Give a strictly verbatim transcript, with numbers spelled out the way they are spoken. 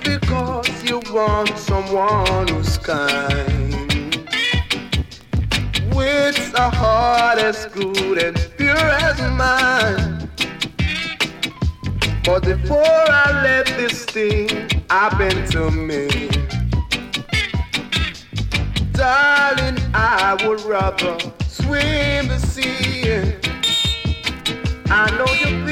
because you want someone who's kind, with a heart as good and pure as mine. But before I let this thing happen to me, darling, I would rather swim the sea. I know you